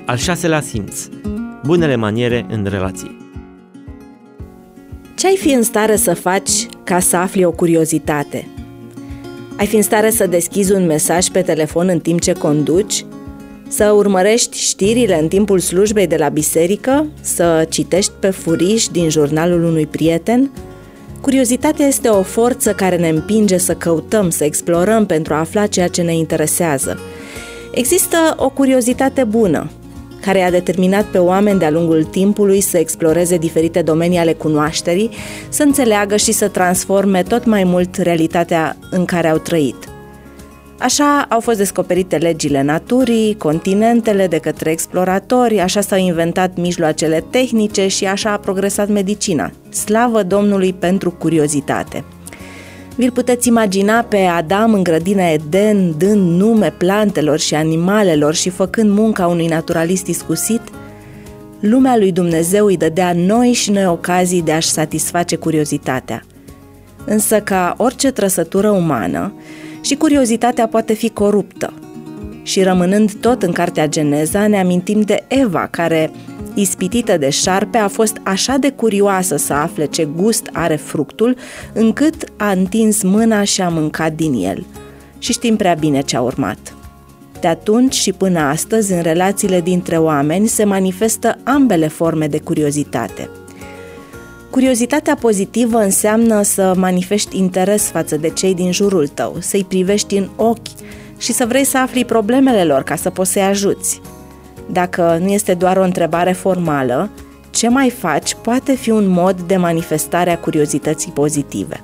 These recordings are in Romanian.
Al 6-lea simț. Bunele maniere în relații. Ce ai fi în stare să faci ca să afli o curiozitate? Ai fi în stare să deschizi un mesaj pe telefon în timp ce conduci? Să urmărești știrile în timpul slujbei de la biserică? Să citești pe furiș din jurnalul unui prieten? Curiozitatea este o forță care ne împinge să căutăm, să explorăm pentru a afla ceea ce ne interesează. Există o curiozitate bună, care a determinat pe oameni de-a lungul timpului să exploreze diferite domenii ale cunoașterii, să înțeleagă și să transforme tot mai mult realitatea în care au trăit. Așa au fost descoperite legile naturii, continentele de către exploratori, așa s-au inventat mijloacele tehnice și așa a progresat medicina. Slavă Domnului pentru curiozitate! Vi-l puteți imagina pe Adam în grădina Eden, dând nume plantelor și animalelor și făcând munca unui naturalist iscusit? Lumea lui Dumnezeu îi dădea noi și noi ocazii de a-și satisface curiozitatea. Însă, ca orice trăsătură umană, și curiozitatea poate fi coruptă. Și rămânând tot în cartea Geneza, ne amintim de Eva, care, ispitită de șarpe, a fost așa de curioasă să afle ce gust are fructul, încât a întins mâna și a mâncat din el. Și știm prea bine ce a urmat. De atunci și până astăzi, în relațiile dintre oameni, se manifestă ambele forme de curiozitate. Curiozitatea pozitivă înseamnă să manifesti interes față de cei din jurul tău, să-i privești în ochi și să vrei să afli problemele lor ca să poți să-i ajuți. Dacă nu este doar o întrebare formală, ce mai faci poate fi un mod de manifestare a curiozității pozitive.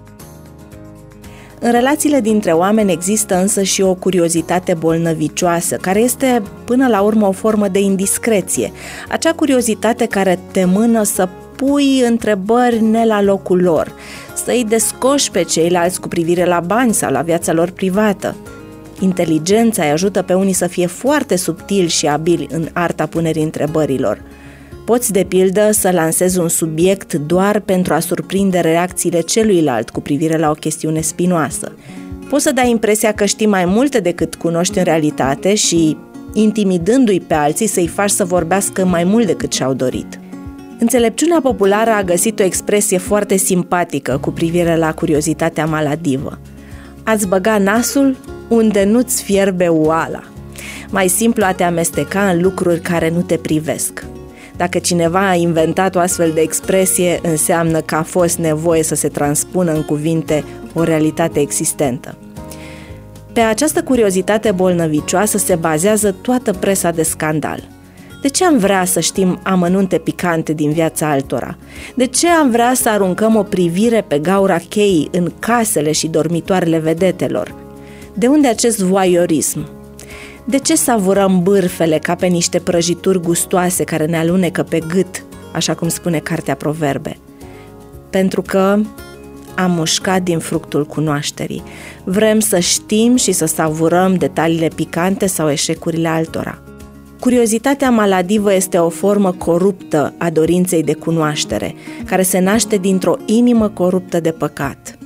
În relațiile dintre oameni există însă și o curiozitate bolnăvicioasă, care este până la urmă o formă de indiscreție, acea curiozitate care te mână să pui întrebări ne la locul lor, să-i descoși pe ceilalți cu privire la bani sau la viața lor privată. Inteligența îi ajută pe unii să fie foarte subtili și abili în arta punerii întrebărilor. Poți, de pildă, să lansezi un subiect doar pentru a surprinde reacțiile celuilalt cu privire la o chestiune spinoasă. Poți să dai impresia că știi mai multe decât cunoști în realitate și, intimidându-i pe alții, să-i faci să vorbească mai mult decât și-au dorit. Înțelepciunea populară a găsit o expresie foarte simpatică cu privire la curiozitatea maladivă. Ați băga nasul unde nu-ți fierbe oala. Mai simplu a te amesteca în lucruri care nu te privesc. Dacă cineva a inventat o astfel de expresie, înseamnă că a fost nevoie să se transpună în cuvinte o realitate existentă. Pe această curiozitate bolnăvicioasă se bazează toată presa de scandal. De ce am vrea să știm amănunte picante din viața altora? De ce am vrea să aruncăm o privire pe gaura cheii în casele și dormitoarele vedetelor? De unde acest voyeurism? De ce savurăm bârfele ca pe niște prăjituri gustoase care ne alunecă pe gât, așa cum spune cartea Proverbe? Pentru că am mușcat din fructul cunoașterii. Vrem să știm și să savurăm detaliile picante sau eșecurile altora. Curiozitatea maladivă este o formă coruptă a dorinței de cunoaștere, care se naște dintr-o inimă coruptă de păcat.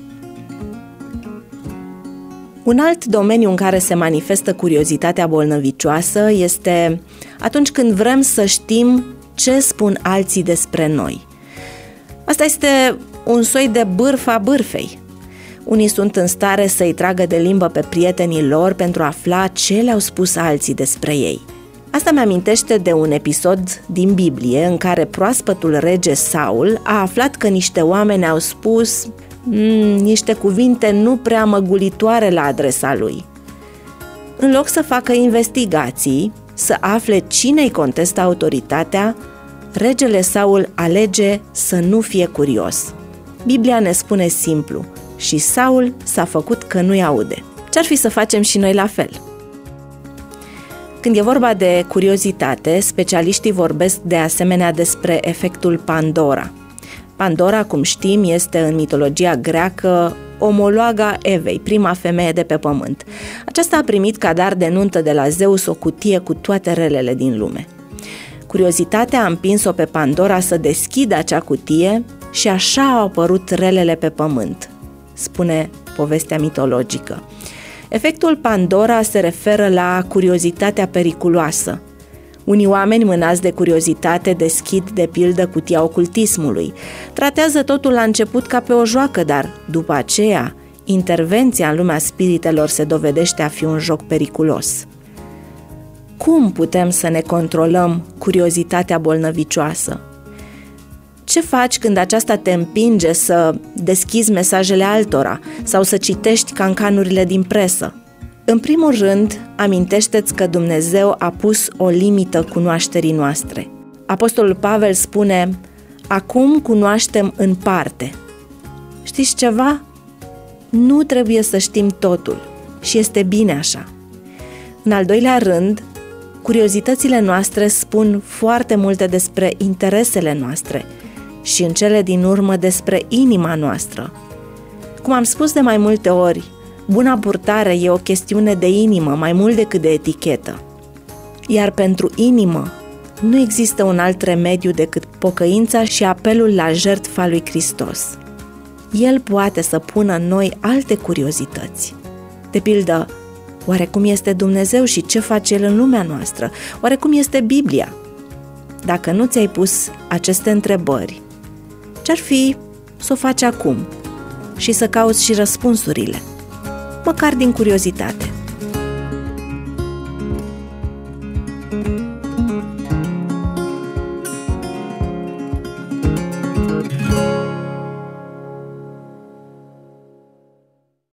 Un alt domeniu în care se manifestă curiozitatea bolnăvicioasă este atunci când vrem să știm ce spun alții despre noi. Asta este un soi de bârfa bârfei. Unii sunt în stare să-i tragă de limbă pe prietenii lor pentru a afla ce le-au spus alții despre ei. Asta mi-amintește de un episod din Biblie în care proaspătul rege Saul a aflat că niște oameni au spus niște cuvinte nu prea măgulitoare la adresa lui. În loc să facă investigații, să afle cine îi contestă autoritatea, regele Saul alege să nu fie curios. Biblia ne spune simplu: și Saul s-a făcut că nu-i aude. Ce-ar fi să facem și noi la fel? Când e vorba de curiozitate, specialiștii vorbesc de asemenea despre efectul Pandora. Pandora, cum știm, este în mitologia greacă omologa Evei, prima femeie de pe pământ. Aceasta a primit ca dar de nuntă de la Zeus o cutie cu toate relele din lume. Curiozitatea a împins-o pe Pandora să deschidă acea cutie și așa au apărut relele pe pământ, spune povestea mitologică. Efectul Pandora se referă la curiozitatea periculoasă. Unii oameni mânați de curiozitate deschid, de pildă, cutia ocultismului. Tratează totul la început ca pe o joacă, dar, după aceea, intervenția în lumea spiritelor se dovedește a fi un joc periculos. Cum putem să ne controlăm curiozitatea bolnăvicioasă? Ce faci când aceasta te împinge să deschizi mesajele altora sau să citești cancanurile din presă? În primul rând, amintește-ți că Dumnezeu a pus o limită cunoașterii noastre. Apostolul Pavel spune: acum cunoaștem în parte. Știți ceva? Nu trebuie să știm totul și este bine așa. În al doilea rând, curiozitățile noastre spun foarte multe despre interesele noastre și în cele din urmă despre inima noastră. Cum am spus de mai multe ori, buna purtare e o chestiune de inimă mai mult decât de etichetă. Iar pentru inimă nu există un alt remediu decât pocăința și apelul la jertfa lui Hristos. El poate să pună în noi alte curiozități. De pildă, oare cum este Dumnezeu și ce face El în lumea noastră? Oare cum este Biblia? Dacă nu ți-ai pus aceste întrebări, ce-ar fi să o faci acum și să cauți și răspunsurile, măcar din curiozitate?